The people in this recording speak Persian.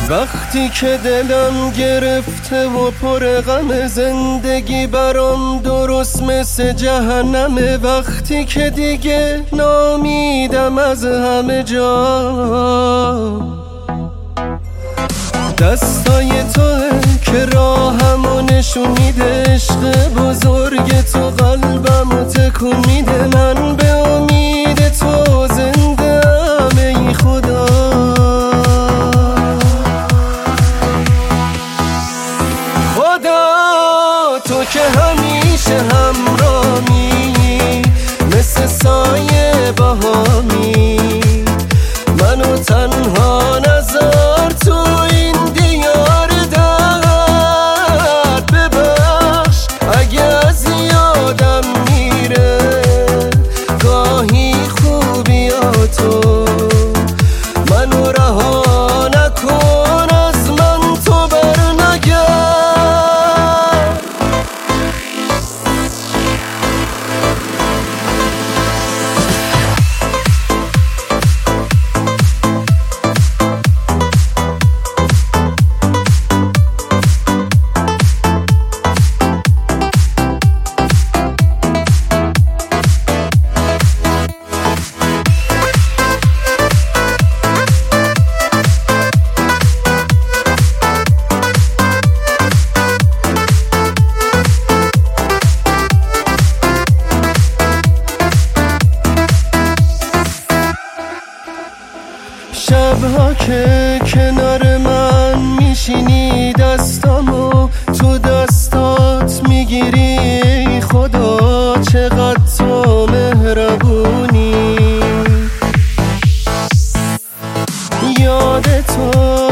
وقتی که دلم گرفته و پر غم، زندگی برام درست مثل جهنمه. وقتی که دیگه نامیدم از همه جا، دستای توه که راهمو نشون میده. عشق بزرگ تو قلبمو تکون میده. من به امید تو زنده ام ای خدا. خدا تو که همیشه همراهی، مثل سایه بهامی. منو تنها نذار تو این دیار درد. ببخش اگه از یادم میره گاهی خوبیاتو. منو رها نکن از من، تو برنگرد. شبها که کنار من میشینی، دستامو تو دستات میگیری. خدا چقدر تو مهربونی. یاد تو